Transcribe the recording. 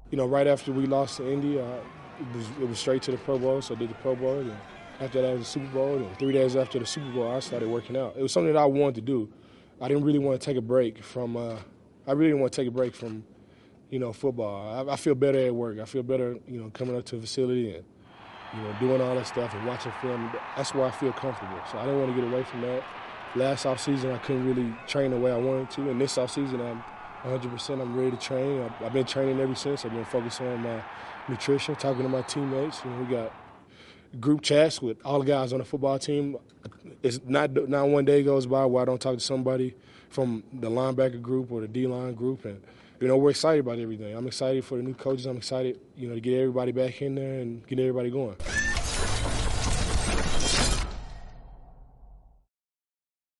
Right after we lost to Indy, it was straight to the Pro Bowl, so I did the Pro Bowl. And after that was the Super Bowl, and 3 days after the Super Bowl, I started working out. It was something that I wanted to do. I didn't really want to take a break from. I really didn't want to take a break from, football. I feel better at work. I feel better, coming up to a facility and, doing all that stuff and watching film. That's where I feel comfortable. So I didn't want to get away from that. Last offseason, I couldn't really train the way I wanted to. And this offseason, I'm 100%. I'm ready to train. I've been training ever since. I've been focusing on my nutrition, talking to my teammates. We got group chats with all the guys on the football team. It's not one day goes by where I don't talk to somebody from the linebacker group or the D-line group. And, we're excited about everything. I'm excited for the new coaches. I'm excited, to get everybody back in there and get everybody going.